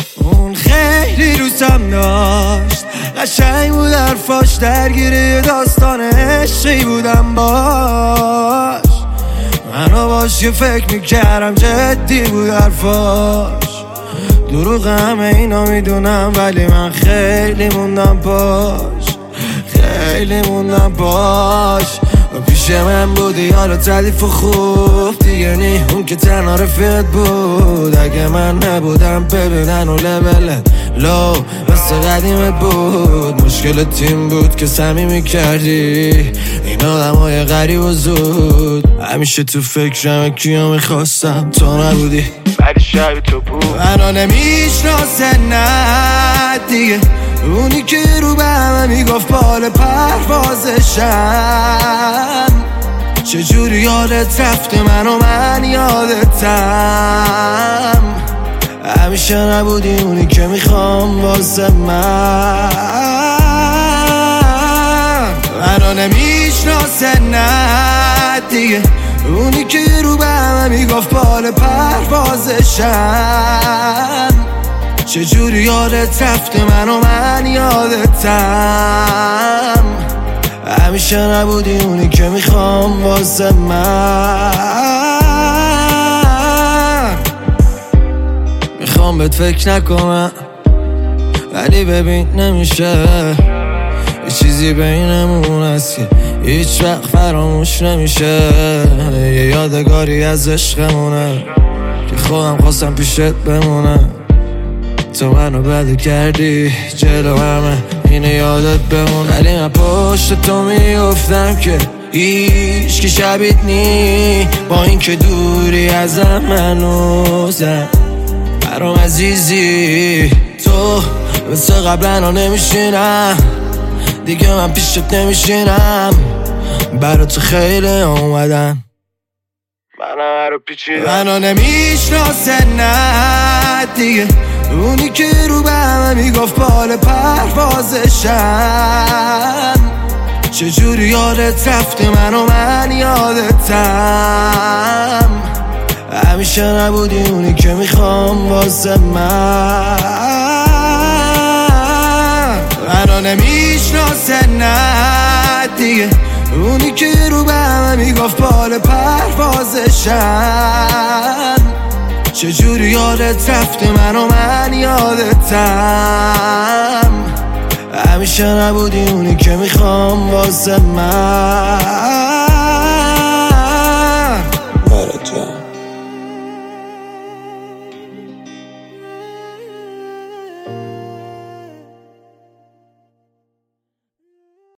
اون خیلی دوستم داشت، قشنگ بود حرفاش، درگیر داستان عشقی بودم باش. منو باش یه فکر میکردم جدی بود حرفاش. دروغ همه اینا میدونم ولی من خیلی موندم باش، خیلی موندم باش. و پیش من بودی حالا تعلیف و خوب دیگه نی، اون که تنها رفیقت بود. اگه من نبودم ببینن و لبلت لو مثل قدیمت بود. مشکل تیم بود که صمیمی کردی این آدم های غریب و زود. همیشه تو فکرم کیا میخواستم تو نبودی ولی شب تو بود. منو نمیشناسه نه دیگه، اونی که رو به همه میگفت بال پروازشم. چجوری یادت رفته منو من یادتم. همیشه نبودی اونی که میخوام واسه من. منو نمیشناسه نه دیگه، اونی که رو به همه میگفت بال پروازشم. چجوری یادت رفته منو من یادتم. همیشه نبودی اونی که میخوام واسه من. میخوام بهت فکر نکنم ولی ببین نمیشه، یه چیزی بینمون هست که هیچ وقت فراموش نمیشه. یه یادگاری از عشقمونه که خودم خواستم پیشت بمونم. تو منو بده کردی جلو همه اینه یادت بمون. ولی من پشت تو میافتم که هیچ کی شبیت نی، با این که دوری ازم منوزم. برام عزیزی تو مثل قبلا نمیشینم دیگه، من پیشت نمیشینم. برا تو خیلی اومدم منو پیچیدم. منو نمیشناسه نه دیگه، اونی که رو به همه میگفت بال پروازشم. چجوری یادت رفته منو من یادتم. همیشه نبودی اونی که میخوام واسه من. منو نمیشناسه نه دیگه، اونی که رو به همه میگفت بال پروازشم. چجوری یادت رفته منو من یادتم. همیشه نبودی اونی که میخوام واسه من.